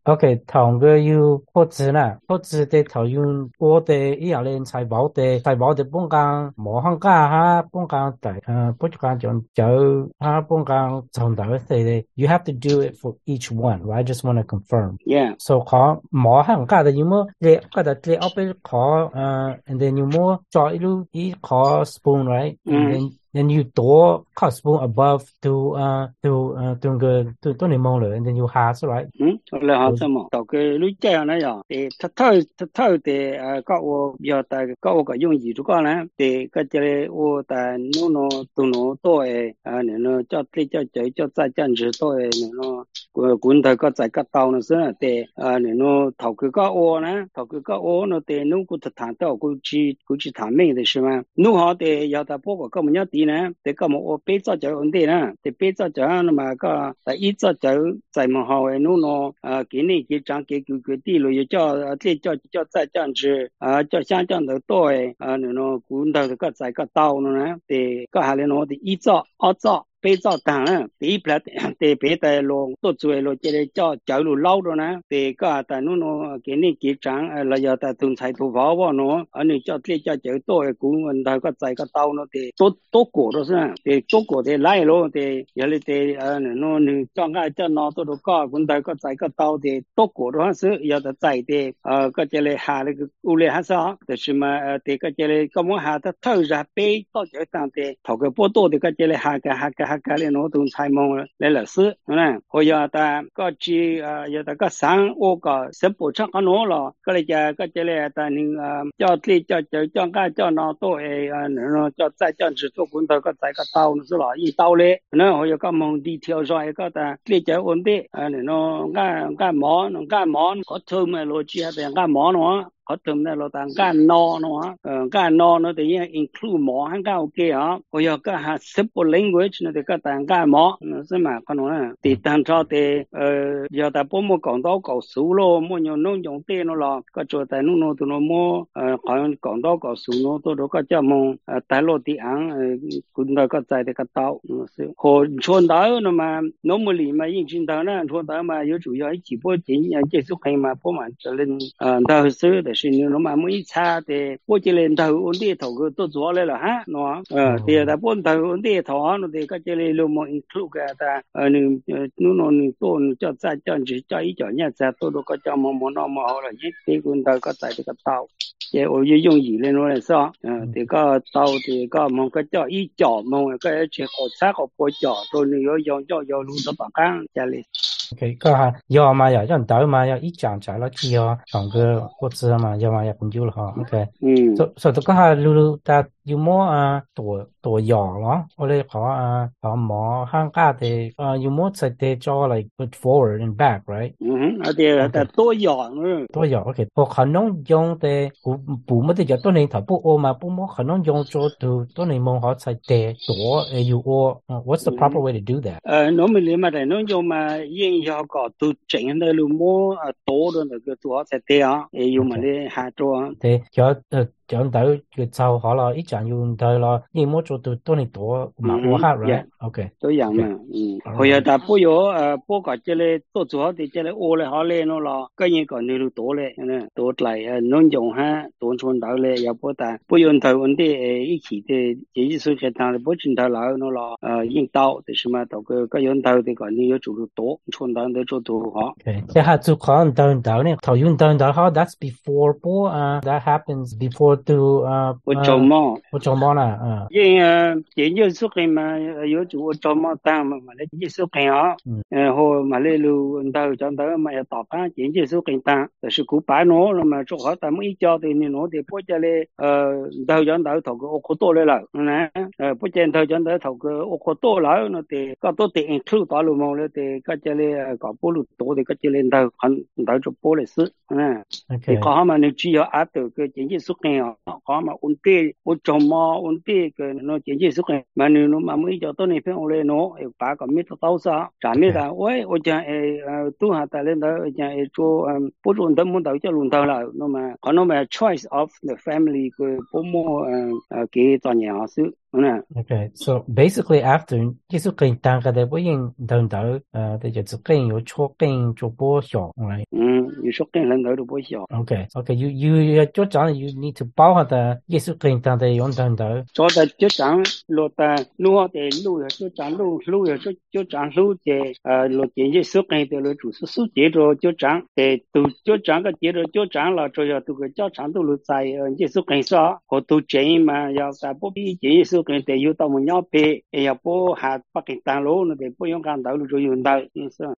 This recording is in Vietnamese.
OK，同个有或者啦，或者的头用我的一样的财宝的本港冇行家哈，本港大不讲就哈本港从头say的，you have to do it for each one, right? I just want to confirm. Yeah. So ขอ冇行家的有冇你ก็จะ你เอาไปขอand then 有冇จ่ออีขอ spoon, right? And Mm. then you 多 spoon above to cái to 你冇了 and then you has, right? Là họ sao mà tàu cái lưới treo này rồi thì thật thâu thì các ô giờ tại các ô có dùng gì chút con này thì cái chơi ô tại nó tụi nó tôi nên nó cho cái cho chơi cho tại chân chỉ tôi nên nó cuốn thời có tại các tàu nó xưa thì nên nó thầu cái các ô này thầu cái các ô nó thì nó cũng thật thẳng tàu cũng chỉ thẳng mình thì mà nó họ thì giờ tại phố có cái một nhát tí này thì có một ô bê cho chơi ổn định nè thì bê cho chơi nó mà có tại ít cho chơi tại mà họ nó cái này cái trang cái đi rồi cho tại trang chỉ cho sang trang đầu tôi nó cũng đầu cái tại cái tàu nó nè thì cái hai nó thì ít cho ở cho bây giờ thằng á thì bây thì bây giờ luôn tôi chơi luôn chơi cho cháu luôn lâu rồi nè thì cái tại nó cái này cái trang là giờ tại tuần sai thu vào nó anh ấy cho cháu tôi cũng mình đầu cái tàu nó thì tốt cổ đó sao thì tốt cổ thì lại luôn thì giờ thì nó cho nó tôi đâu có cũng đầu cái tàu thì tốt cổ đó sự giờ tại thì cái chơi là hà cái u lê hà sao thì mà thì cái chơi là có muốn hà ta thâu ra bê to chơi tăng thì thầu cái bộ đồ thì cái chơi là hà cái này nó tung sai mong lại là sự nè hồi giờ ta có chỉ giờ ta có sáng ô có sếp bộ chắc nó là cái chơi là ta nên cho nó tôi nó cho tại cho chỉ cho cũng ta có tại cái tàu nó là y tàu lệ nó hồi giờ có mong đi theo rồi cái ta cái chơi ổn định nó cái món có thơm mà lo chia thì cái món nó có thơm này lo tàng cái nó thì include món hàng cái ok hả bây giờ cái simple language nó thì cái tàng cái món nó sẽ mà con nó thì tàng cho thì giờ ta bố mua quảng cáo cầu số lo mua nhiều nông dùng tiền nó là cái chỗ tại nó tụi nó mua quảng cáo cầu số nó tôi đâu có cho mua tại lo thì ăn cũng đâu có tại cái tàu hồi chuồn đó nó mà nó mới lì mà yên chuồn đó nè chuồn đó mà yếu chủ yếu chỉ bố chính chỉ số hay mà bố mà trở lên đầu sư để xin nó mà mới xa thì bố chỉ lên đầu ổn định thầu cái tôi chúa lên là ha nó thì ta bố đầu ổn định thầu nó thì cái chỉ lên luôn mà include cái ta nó tôi cho ra cho chỉ cho ý cho nhà ra tôi đâu có cho nó mà họ là nhất thì cũng đâu có tại cái tàu cái ô yêu dùng gì lên nó là sao thì có tàu thì có mong cái cho ý cho mong cái chuyện có xác có bố cho tôi nếu dùng cho luôn đó bà con chả lì OK，要嘛要人到嘛要一讲在了只要上个或者嘛要嘛要很久了哈。OK，所以这个路大有么多要了，我来冇行家的有么在的做 like put forward and back right？ thì là tôi dọn nữa 多要 OK，不可能用的不么的叫多年头不我嘛不么可能用做多年梦好在的多有我what's the proper way to do that？ nó mình mà để nó dùng mà yên do có tu chỉnh đây luôn mua tổ rồi cái tổ sẽ té dùng mà để hạ trò thì cho tới cái sau họ là ít chẳng dùng tới là nhưng mà cho tôi này tổ mà ô hát right OK tôi dạng mà hồi giờ ta bố yo bố có chơi lên tổ chúa thì chơi lên ô lên họ lên nó là cái gì còn nhiều tổ lên nè tổ lại nó dùng ha tổ chuồn đảo lên giờ bố yo thầu vấn đề ý chỉ thì chỉ số cái thằng bố chính thầu lại nó là yên tàu thì mà tàu cái yo thầu thì còn nhiều chủ tổ chuồn đảo để cho tổ họ thế ha chú khó đào này thầu dùng đào họ that's before bố that happens before to bố trồng mò nè nhưng chỉ như số cái mà yếu chủ trồng mò tăng mà lấy chỉ số cái họ hồ mà lấy lu đầu trong đó mà tọt á chỉ như số cái tăng là sự cũ bãi nó mà chỗ họ ta mới cho thì nó thì bố cho lấy đầu trong đó thầu cái ô tô to lên là nè bố trên đầu trong đó thầu cái ô tô lại nó thì có tô thì include đó luôn mà thì có cho lấy có bố lu to thì có cho lên đầu đầu cho bố lấy sự nè thì có mà nếu chỉ có áp từ cái chỉ như số cái họ có mà ổn tê ổn chồng mà ổn tê cái nó chỉ chỉ sức này mà nếu mà mới cho tôi này phải ổn lên nó bà có biết tao sao trả biết là ôi ôi cha tu hạt ta lên đó cha cho bố luôn tâm muốn đầu cho luôn đầu là nó mà có nó mà choice of the family cái bố mua cái toàn nhà sự Okay, so basically after 就是跟单个的不用等到的就是跟有错跟做不小，right？ 有说跟人头都不小。 Okay,就这样 you need to 包下的，也是跟单的用等到。 做的就这样，落的路的路就这样路就这样路的落建议是跟的了，就是是接着就这样的都就这样个接着就这样了，主要这个较长度路在也是跟上，我都建议嘛，要在不比建议是跟的有到我们要背，也要不还不跟单路那的不用干道路就用到，是。